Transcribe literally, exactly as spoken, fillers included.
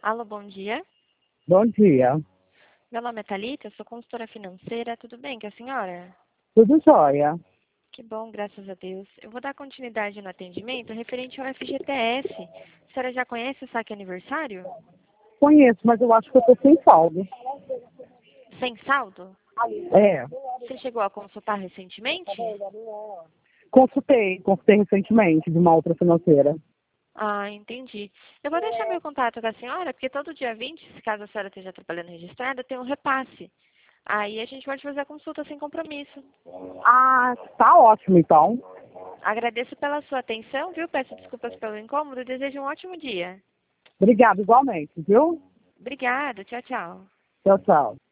Alô, bom dia. Bom dia. Meu nome é Thalita, eu sou consultora financeira. Tudo bem com a senhora? Tudo jóia. Que bom, graças a Deus. Eu vou dar continuidade no atendimento referente ao F G T S. A senhora já conhece o saque aniversário? Conheço, mas eu acho que eu tô sem saldo. Sem saldo? É. Você chegou a consultar recentemente? Consultei, consultei recentemente de uma outra financeira. Ah, entendi. Eu vou deixar meu contato com a senhora, porque todo dia vinte, se caso a senhora esteja trabalhando registrada, tem um repasse. Aí a gente pode fazer a consulta sem compromisso. Ah, tá ótimo então. Agradeço pela sua atenção, viu? Peço desculpas pelo incômodo e desejo um ótimo dia. Obrigada igualmente, viu? Obrigada, tchau, tchau. Tchau, tchau.